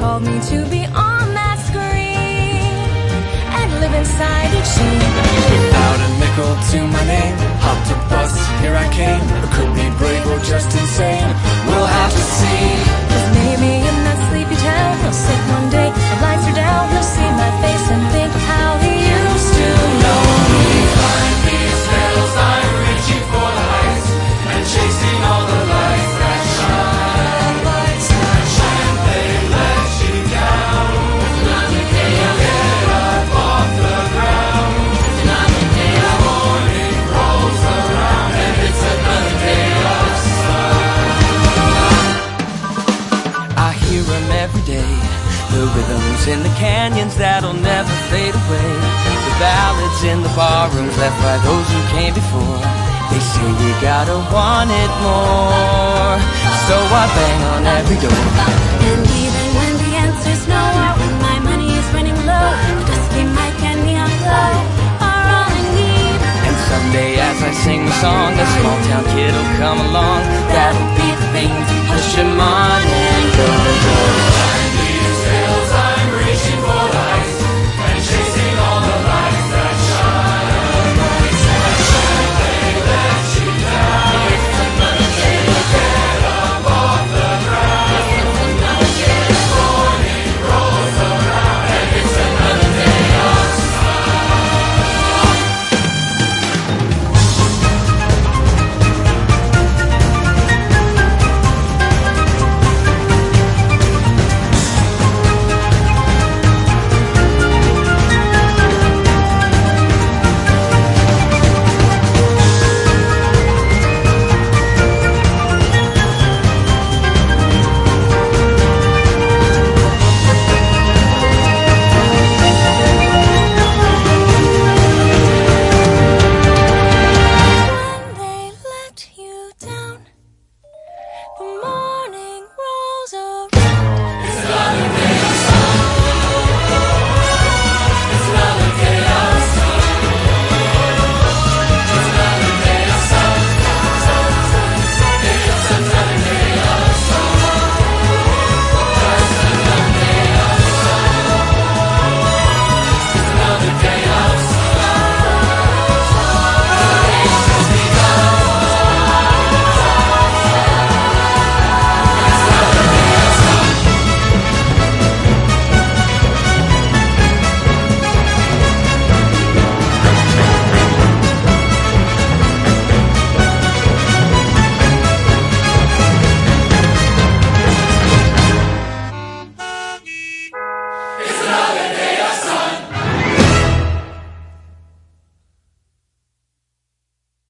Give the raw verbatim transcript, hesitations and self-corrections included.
called me to be on that screen and live inside each scene. Without a nickel to my name, hopped a bus, here I came. I could be brave or just insane, we'll have to see. Cause maybe in that sleepy town he'll sit one day, the lights are down, he'll see my face and think how he used to know me. Climb these hills, I'm reaching for the heights and chasing all the lights that shine. Lights that shine, they let you down. Another day of get up off the ground. Another day of morning rolls around and it's another day of sun. I hear 'em every day, the rhythms in the canyons that'll never fade away, the ballads in the barrooms left by those who came before. They say we gotta want it more, so I bang on every door. And even when the answer's no, or when my money is running low, the dusty mic and neon glow are all I need. And someday as I sing the song, a small town kid'll come along